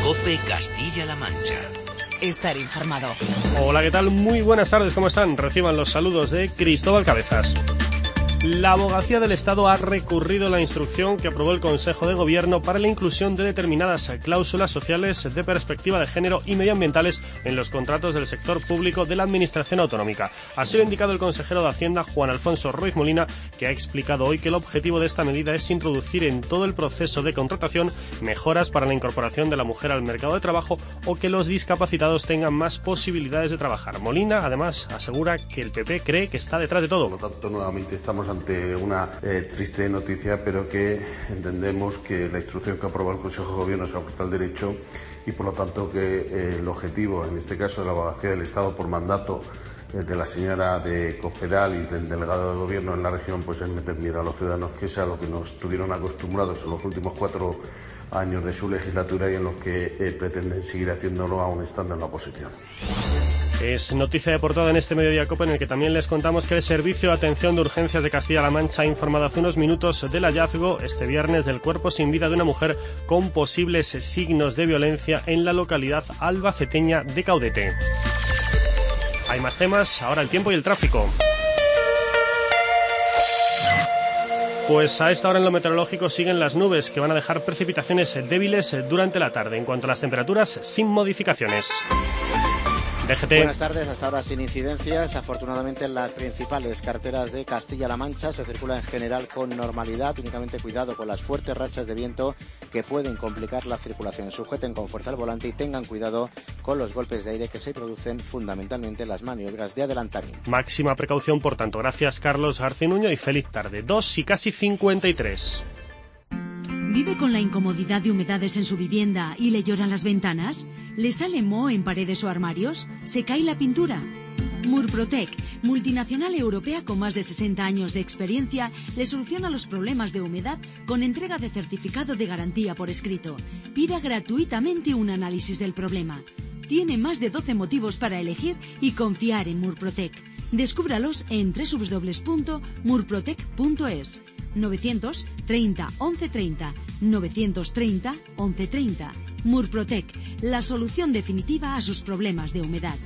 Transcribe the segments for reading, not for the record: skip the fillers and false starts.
COPE Castilla-La Mancha. Estar informado. Hola, ¿qué tal? Muy buenas tardes, ¿cómo están? Reciban los saludos de Cristóbal Cabezas. La Abogacía del Estado ha recurrido la instrucción que aprobó el Consejo de Gobierno para la inclusión de determinadas cláusulas sociales de perspectiva de género y medioambientales en los contratos del sector público de la Administración Autonómica. Así lo ha indicado el consejero de Hacienda, Juan Alfonso Ruiz Molina, que ha explicado hoy que el objetivo de esta medida es introducir en todo el proceso de contratación mejoras para la incorporación de la mujer al mercado de trabajo o que los discapacitados tengan más posibilidades de trabajar. Molina, además, asegura que el PP cree que está detrás de todo. Por lo tanto, nuevamente estamos ante una triste noticia, pero que entendemos que la instrucción que aprobó el Consejo de Gobierno se ajusta al derecho y, por lo tanto, que el objetivo, en este caso de la Abogacía del Estado, por mandato de la señora de Cospedal y del delegado de Gobierno en la región, pues es meter miedo a los ciudadanos, que es a lo que nos tuvieron acostumbrados en los últimos 4 años de su legislatura y en los que pretenden seguir haciéndolo aún estando en la oposición. Es noticia de portada en este Mediodía COPE, en el que también les contamos que el Servicio de Atención de Urgencias de Castilla-La Mancha ha informado hace unos minutos del hallazgo este viernes del cuerpo sin vida de una mujer con posibles signos de violencia en la localidad albaceteña de Caudete. Hay más temas, ahora el tiempo y el tráfico. Pues a esta hora en lo meteorológico siguen las nubes, que van a dejar precipitaciones débiles durante la tarde. En cuanto a las temperaturas, sin modificaciones. DGT. Buenas tardes, hasta ahora sin incidencias. Afortunadamente en las principales carreteras de Castilla-La Mancha se circula en general con normalidad. Únicamente cuidado con las fuertes rachas de viento que pueden complicar la circulación. Sujeten con fuerza el volante y tengan cuidado con los golpes de aire que se producen fundamentalmente en las maniobras de adelantamiento. Máxima precaución, por tanto. Gracias, Carlos Garcinuño, y feliz tarde. 2 y casi 53. ¿Vive con la incomodidad de humedades en su vivienda y le lloran las ventanas? ¿Le sale moho en paredes o armarios? ¿Se cae la pintura? Murprotec, multinacional europea con más de 60 años de experiencia, le soluciona los problemas de humedad con entrega de certificado de garantía por escrito. Pida gratuitamente un análisis del problema. Tiene más de 12 motivos para elegir y confiar en Murprotec. Descúbralos en www.murprotec.es. 930 1130, 930 1130. Murprotec, la solución definitiva a sus problemas de humedad.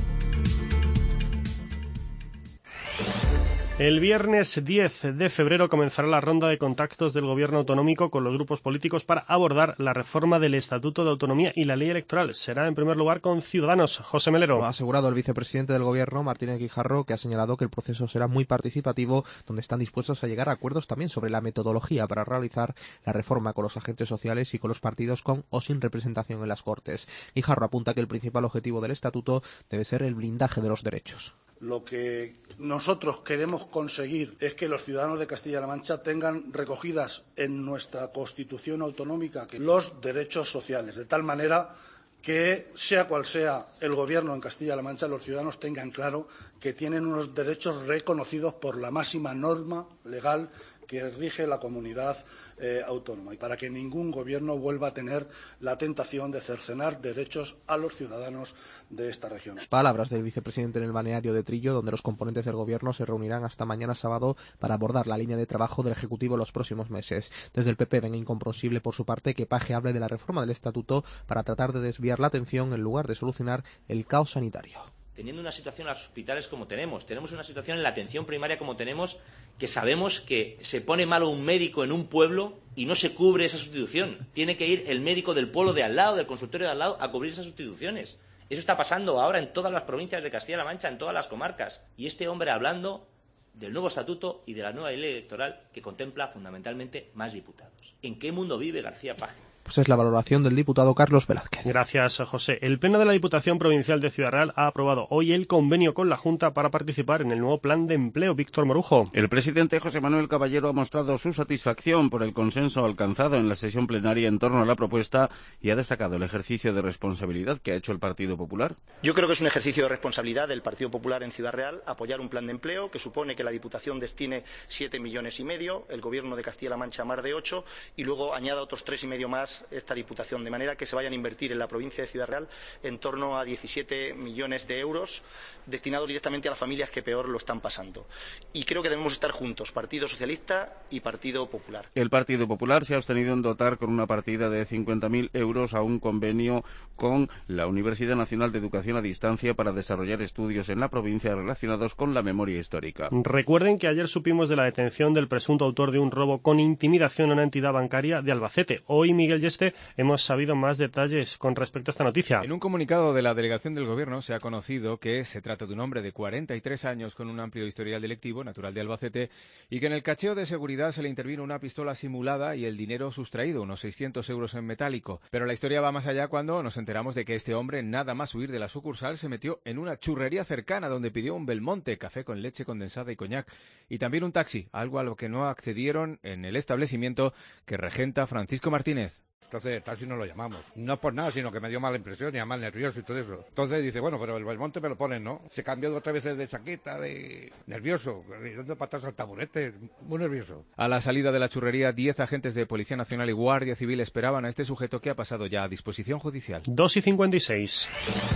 El viernes 10 de febrero comenzará la ronda de contactos del Gobierno autonómico con los grupos políticos para abordar la reforma del Estatuto de Autonomía y la ley electoral. Será en primer lugar con Ciudadanos. José Melero. Lo ha asegurado el vicepresidente del Gobierno, Martínez Guijarro, que ha señalado que el proceso será muy participativo, donde están dispuestos a llegar a acuerdos también sobre la metodología para realizar la reforma con los agentes sociales y con los partidos con o sin representación en las Cortes. Guijarro apunta que el principal objetivo del Estatuto debe ser el blindaje de los derechos. Lo que nosotros queremos conseguir es que los ciudadanos de Castilla-La Mancha tengan recogidas en nuestra Constitución autonómica los derechos sociales, de tal manera que, sea cual sea el Gobierno en Castilla-La Mancha, los ciudadanos tengan claro que tienen unos derechos reconocidos por la máxima norma legal que rige la comunidad autónoma, y para que ningún gobierno vuelva a tener la tentación de cercenar derechos a los ciudadanos de esta región. Palabras del vicepresidente en el balneario de Trillo, donde los componentes del gobierno se reunirán hasta mañana sábado para abordar la línea de trabajo del Ejecutivo en los próximos meses. Desde el PP ven incomprensible por su parte que Paje hable de la reforma del Estatuto para tratar de desviar la atención en lugar de solucionar el caos sanitario. Teniendo una situación en los hospitales como tenemos una situación en la atención primaria como tenemos, que sabemos que se pone malo un médico en un pueblo y no se cubre esa sustitución. Tiene que ir el médico del pueblo de al lado, del consultorio de al lado, a cubrir esas sustituciones. Eso está pasando ahora en todas las provincias de Castilla-La Mancha, en todas las comarcas. Y este hombre hablando del nuevo estatuto y de la nueva ley electoral que contempla fundamentalmente más diputados. ¿En qué mundo vive García Paje? Pues es la valoración del diputado Carlos Velázquez. Gracias, José. El Pleno de la Diputación Provincial de Ciudad Real ha aprobado hoy el convenio con la Junta para participar en el nuevo Plan de Empleo. Víctor Morujo. El presidente José Manuel Caballero ha mostrado su satisfacción por el consenso alcanzado en la sesión plenaria en torno a la propuesta y ha destacado el ejercicio de responsabilidad que ha hecho el Partido Popular. Yo creo que es un ejercicio de responsabilidad del Partido Popular en Ciudad Real apoyar un plan de empleo que supone que la Diputación destine 7,5 millones, el Gobierno de Castilla-La Mancha más de 8 y luego añada otros 3,5 más esta Diputación, de manera que se vayan a invertir en la provincia de Ciudad Real en torno a 17 millones de euros destinados directamente a las familias que peor lo están pasando. Y creo que debemos estar juntos, Partido Socialista y Partido Popular. El Partido Popular se ha abstenido en dotar con una partida de 50.000 euros a un convenio con la Universidad Nacional de Educación a Distancia para desarrollar estudios en la provincia relacionados con la memoria histórica. Recuerden que ayer supimos de la detención del presunto autor de un robo con intimidación a una entidad bancaria de Albacete. Hoy, Miguel Yeste, hemos sabido más detalles con respecto a esta noticia. En un comunicado de la delegación del Gobierno se ha conocido que se trata de un hombre de 43 años con un amplio historial delictivo, natural de Albacete, y que en el cacheo de seguridad se le intervino una pistola simulada y el dinero sustraído, unos 600 euros en metálico. Pero la historia va más allá cuando nos enteramos de que este hombre, nada más huir de la sucursal, se metió en una churrería cercana donde pidió un Belmonte, café con leche condensada y coñac, y también un taxi, algo a lo que no accedieron en el establecimiento que regenta Francisco Martínez. Entonces el taxi no lo llamamos. No por nada, sino que me dio mala impresión y mal nervioso y todo eso. Entonces dice, bueno, pero el Belmonte me lo ponen, ¿no? Se cambió 2 o 3 veces de chaqueta, de nervioso, dando patas al taburete, muy nervioso. A la salida de la churrería, 10 agentes de Policía Nacional y Guardia Civil esperaban a este sujeto que ha pasado ya a disposición judicial. 2:56.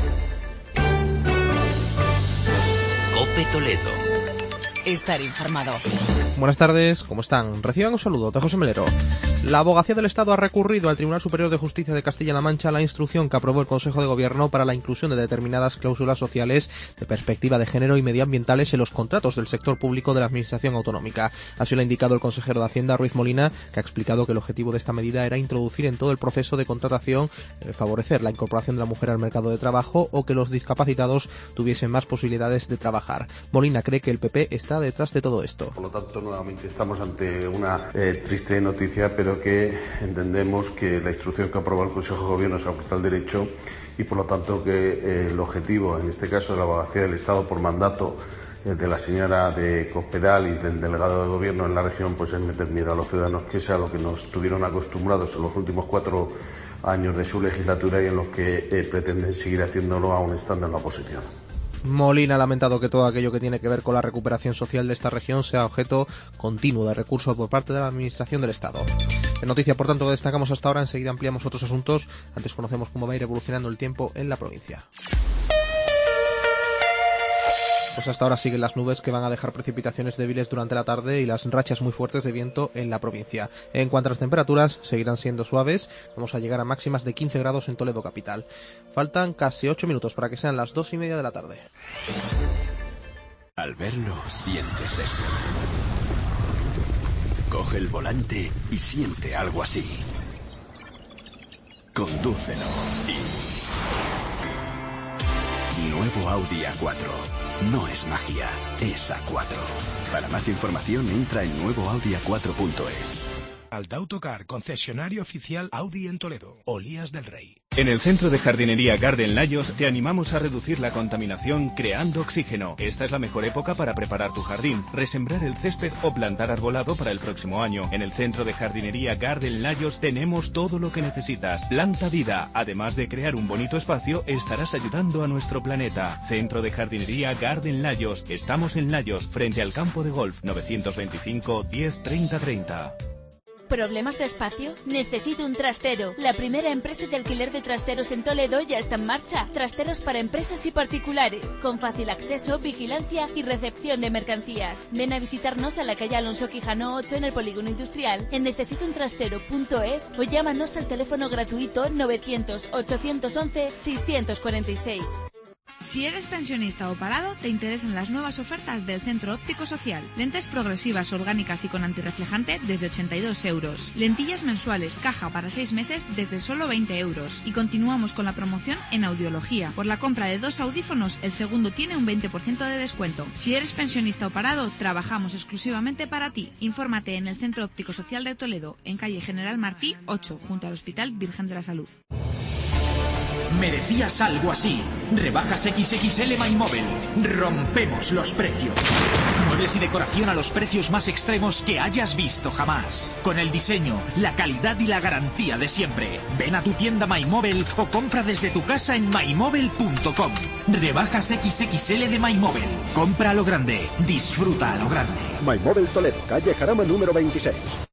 COPE Toledo. Estar informado. Buenas tardes, ¿cómo están? Reciban un saludo de José Melero. La Abogacía del Estado ha recurrido al Tribunal Superior de Justicia de Castilla-La Mancha la instrucción que aprobó el Consejo de Gobierno para la inclusión de determinadas cláusulas sociales de perspectiva de género y medioambientales en los contratos del sector público de la Administración Autonómica. Así lo ha indicado el consejero de Hacienda, Ruiz Molina, que ha explicado que el objetivo de esta medida era introducir en todo el proceso de contratación, favorecer la incorporación de la mujer al mercado de trabajo o que los discapacitados tuviesen más posibilidades de trabajar. Molina cree que el PP está detrás de todo esto. Por lo tanto, nuevamente estamos ante una triste noticia, pero que entendemos que la instrucción que aprobó el Consejo de Gobierno se ajusta al derecho y, por lo tanto, que el objetivo, en este caso de la Abogacía del Estado, por mandato de la señora de Cospedal y del delegado de Gobierno en la región, pues es meter miedo a los ciudadanos, que es a lo que nos tuvieron acostumbrados en los últimos 4 años de su legislatura y en los que pretenden seguir haciéndolo aún estando en la oposición. Molina ha lamentado que todo aquello que tiene que ver con la recuperación social de esta región sea objeto continuo de recursos por parte de la Administración del Estado. En noticia, por tanto, que destacamos hasta ahora, enseguida ampliamos otros asuntos. Antes conocemos cómo va a ir evolucionando el tiempo en la provincia. Pues hasta ahora siguen las nubes que van a dejar precipitaciones débiles durante la tarde y las rachas muy fuertes de viento en la provincia. En cuanto a las temperaturas, seguirán siendo suaves. Vamos a llegar a máximas de 15 grados en Toledo capital. Faltan casi 8 minutos para que sean las 2:30 de la tarde. Al verlo, sientes esto. Coge el volante y siente algo así. Condúcelo y... Nuevo Audi A4. No es magia, es A4. Para más información entra en nuevoaudia4.es. Altautocar, concesionario oficial Audi en Toledo, Olías del Rey. En el Centro de Jardinería Garden Layos te animamos a reducir la contaminación creando oxígeno. Esta es la mejor época para preparar tu jardín, resembrar el césped o plantar arbolado para el próximo año. En el Centro de Jardinería Garden Layos tenemos todo lo que necesitas. Planta vida. Además de crear un bonito espacio, estarás ayudando a nuestro planeta. Centro de Jardinería Garden Layos. Estamos en Layos, frente al campo de golf. 925 10 30 30. ¿Problemas de espacio? Necesito un trastero. La primera empresa de alquiler de trasteros en Toledo ya está en marcha. Trasteros para empresas y particulares, con fácil acceso, vigilancia y recepción de mercancías. Ven a visitarnos a la calle Alonso Quijano 8 en el Polígono Industrial, en necesitountrastero.es o llámanos al teléfono gratuito 900 811 646. Si eres pensionista o parado, te interesan las nuevas ofertas del Centro Óptico Social. Lentes progresivas, orgánicas y con antirreflejante desde 82 euros. Lentillas mensuales, caja para 6 meses desde solo 20 euros. Y continuamos con la promoción en audiología. Por la compra de 2 audífonos, el segundo tiene un 20% de descuento. Si eres pensionista o parado, trabajamos exclusivamente para ti. Infórmate en el Centro Óptico Social de Toledo, en calle General Martí 8, junto al Hospital Virgen de la Salud. Merecías algo así. Rebajas XXL MyMobile. Rompemos los precios. Muebles y decoración a los precios más extremos que hayas visto jamás. Con el diseño, la calidad y la garantía de siempre. Ven a tu tienda MyMobile o compra desde tu casa en mymobile.com. Rebajas XXL de MyMobile. Compra a lo grande. Disfruta a lo grande. MyMobile Toledo, calle Jarama número 26.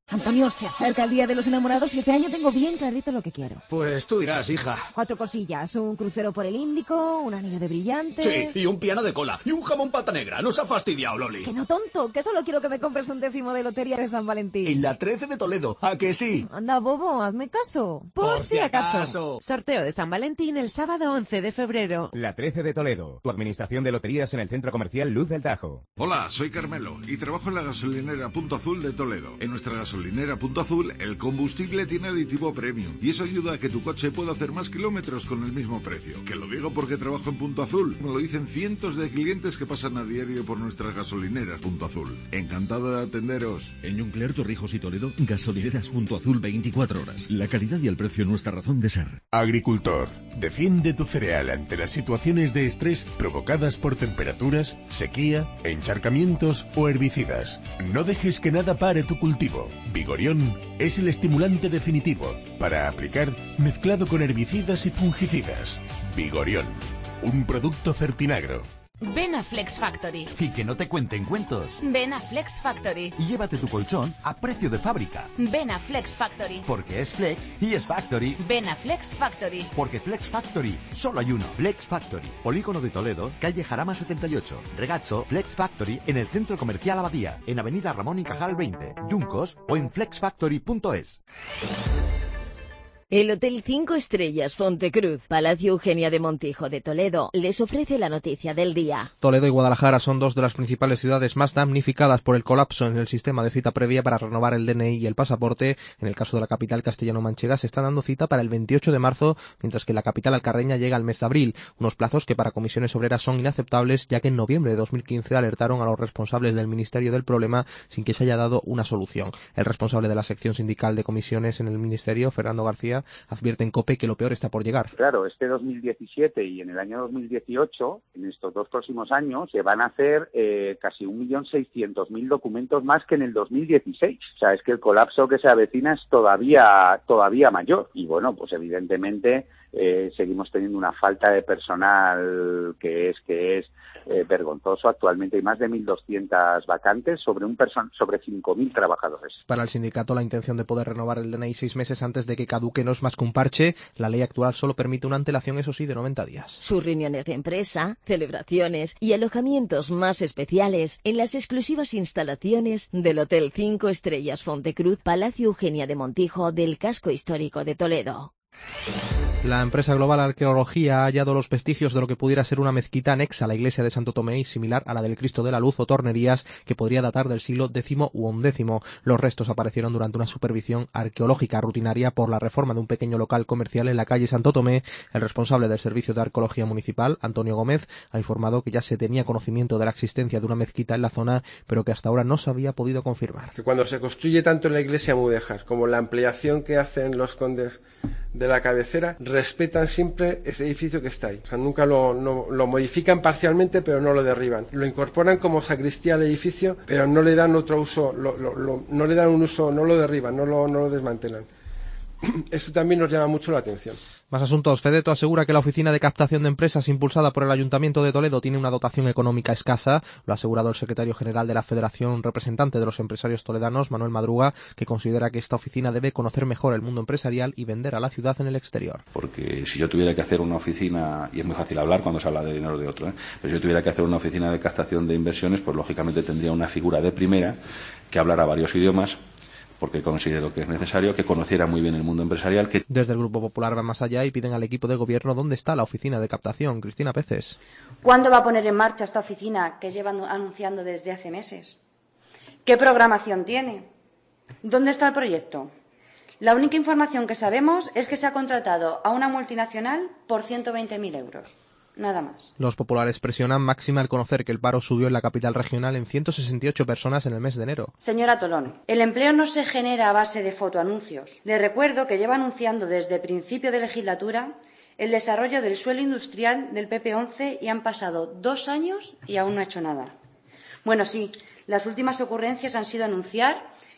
Antonio, se acerca el Día de los Enamorados y este año tengo bien clarito lo que quiero. Pues tú dirás, hija. 4 cosillas, un crucero por el Índico, un anillo de brillantes... Sí, y un piano de cola, y un jamón pata negra. Nos ha fastidiado, Loli. Que no, tonto, que solo quiero que me compres un 10º de lotería de San Valentín. En la 13 de Toledo, ¿a que sí? Anda, bobo, hazme caso. Por si acaso. Sorteo de San Valentín el sábado 11 de febrero. La 13 de Toledo, tu administración de loterías en el centro comercial Luz del Tajo. Hola, soy Carmelo y trabajo en la gasolinera Punto Azul de Toledo. En nuestra gasolinera Punto Azul, el combustible tiene aditivo premium y eso ayuda a que tu coche pueda hacer más kilómetros con el mismo precio. Que lo digo porque trabajo en Punto Azul. Me lo dicen cientos de clientes que pasan a diario por nuestras gasolineras Punto Azul. Encantado de atenderos. En Yunclear, Torrijos y Toledo, gasolineras Punto Azul 24 horas. La calidad y el precio nuestra razón de ser. Agricultor, defiende tu cereal ante las situaciones de estrés provocadas por temperaturas, sequía, encharcamientos o herbicidas. No dejes que nada pare tu cultivo. Vigorión es el estimulante definitivo para aplicar mezclado con herbicidas y fungicidas. Vigorión, un producto Fertinagro. Ven a Flex Factory. Y que no te cuenten cuentos. Ven a Flex Factory. Y llévate tu colchón a precio de fábrica. Ven a Flex Factory. Porque es Flex y es Factory. Ven a Flex Factory. Porque Flex Factory solo hay uno. Flex Factory, Polígono de Toledo, calle Jarama 78. Regazo Flex Factory en el Centro Comercial Abadía, en Avenida Ramón y Cajal 20, Yuncos o en flexfactory.es. El Hotel 5 Estrellas Fontecruz, Palacio Eugenia de Montijo de Toledo, les ofrece la noticia del día. Toledo y Guadalajara son dos de las principales ciudades más damnificadas por el colapso en el sistema de cita previa para renovar el DNI y el pasaporte. En el caso de la capital castellano-manchega se está dando cita para el 28 de marzo, mientras que la capital alcarreña llega al mes de abril, unos plazos que para comisiones obreras son inaceptables, ya que en noviembre de 2015 alertaron a los responsables del Ministerio del problema sin que se haya dado una solución. El responsable de la sección sindical de comisiones en el Ministerio, Fernando García, advierte en COPE que lo peor está por llegar. Claro, este 2017 y en el año 2018, en estos 2 próximos años, se van a hacer casi 1.600.000 documentos más que en el 2016. O sea, es que el colapso que se avecina es todavía mayor. Y bueno, pues evidentemente seguimos teniendo una falta de personal que es vergonzoso. Actualmente hay más de 1.200 vacantes sobre 5.000 trabajadores. Para el sindicato, la intención de poder renovar el DNI 6 meses antes de que caduque no es más que un parche. La ley actual solo permite una antelación, eso sí, de 90 días. Sus reuniones de empresa, celebraciones y alojamientos más especiales en las exclusivas instalaciones del Hotel 5 Estrellas Fontecruz, Palacio Eugenia de Montijo del Casco Histórico de Toledo. La empresa Global Arqueología ha hallado los vestigios de lo que pudiera ser una mezquita anexa a la iglesia de Santo Tomé y similar a la del Cristo de la Luz o Tornerías, que podría datar del siglo X u XI. Los restos aparecieron durante una supervisión arqueológica rutinaria por la reforma de un pequeño local comercial en la calle Santo Tomé. El responsable del Servicio de Arqueología Municipal, Antonio Gómez, ha informado que ya se tenía conocimiento de la existencia de una mezquita en la zona, pero que hasta ahora no se había podido confirmar. Que cuando se construye tanto la iglesia mudéjar como la ampliación que hacen los condes de la cabecera, respetan siempre ese edificio que está ahí. O sea, nunca lo modifican parcialmente, pero no lo derriban. Lo incorporan como sacristía al edificio, pero no le dan otro uso, no le dan un uso, no lo derriban, no lo desmantelan. Esto también nos llama mucho la atención. Más asuntos. Fedeto asegura que la oficina de captación de empresas impulsada por el Ayuntamiento de Toledo tiene una dotación económica escasa. Lo ha asegurado el secretario general de la Federación Representante de los Empresarios Toledanos, Manuel Madruga, que considera que esta oficina debe conocer mejor el mundo empresarial y vender a la ciudad en el exterior. Porque si yo tuviera que hacer una oficina, y es muy fácil hablar cuando se habla de dinero de otro, pero si yo tuviera que hacer una oficina de captación de inversiones, pues lógicamente tendría una figura de primera que hablara varios idiomas, porque considero que es necesario que conociera muy bien el mundo empresarial. Desde el Grupo Popular van más allá y piden al equipo de gobierno dónde está la oficina de captación. Cristina Peces. ¿Cuándo va a poner en marcha esta oficina que llevan anunciando desde hace meses? ¿Qué programación tiene? ¿Dónde está el proyecto? La única información que sabemos es que se ha contratado a una multinacional por 120.000 euros. Nada más. Los populares presionan máxima al conocer que el paro subió en la capital regional en 168 personas en el mes de enero. Señora Tolón, el empleo no se genera a base de fotoanuncios. Le recuerdo que lleva anunciando desde principio de legislatura el desarrollo del suelo industrial del PP11 y han pasado 2 años y aún no ha hecho nada. Bueno, sí, las últimas ocurrencias han sido anunciar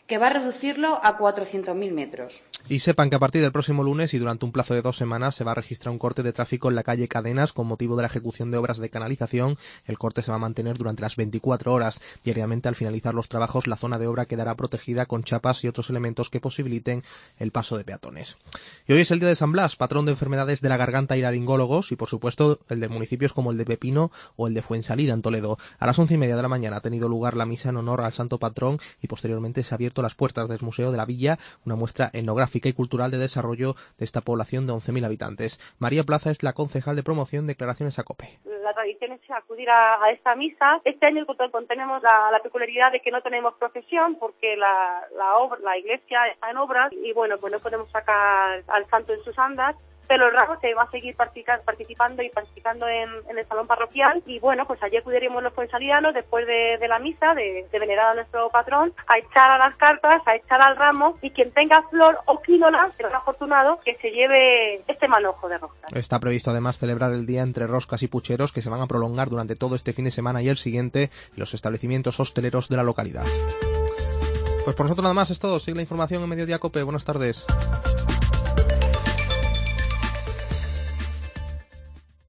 que va a reducirlo a 400.000 metros. Y sepan que a partir del próximo lunes y durante un plazo de 2 semanas se va a registrar un corte de tráfico en la calle Cadenas con motivo de la ejecución de obras de canalización. El corte se va a mantener durante las 24 horas. Diariamente, al finalizar los trabajos, la zona de obra quedará protegida con chapas y otros elementos que posibiliten el paso de peatones. Y hoy es el día de San Blas, patrón de enfermedades de la garganta y laringólogos, y por supuesto el de municipios como el de Pepino o el de Fuensalida en Toledo. A las 11:30 de la mañana ha tenido lugar la misa en honor al santo patrón y posteriormente se ha abierto las puertas del Museo de la Villa, una muestra etnográfica y cultural de desarrollo de esta población de 11.000 habitantes. María Plaza es la concejal de promoción de Declaraciones a COPE. La tradición es acudir a esta misa. Este año tenemos la peculiaridad de que no tenemos procesión porque la iglesia está en obras y bueno, pues no podemos sacar al santo en sus andas. Pero el ramo se va a seguir participando en el salón parroquial y bueno, pues ayer acudimos los fuensalidanos después de la misa, de venerar a nuestro patrón, a echar a las cartas, a echar al ramo y quien tenga flor o quínola, será afortunado que se lleve este manojo de roscas. Está previsto además celebrar el día entre roscas y pucheros que se van a prolongar durante todo este fin de semana y el siguiente en los establecimientos hosteleros de la localidad. Pues por nosotros nada más es todo. Sigue la información en Mediodía COPE. Buenas tardes.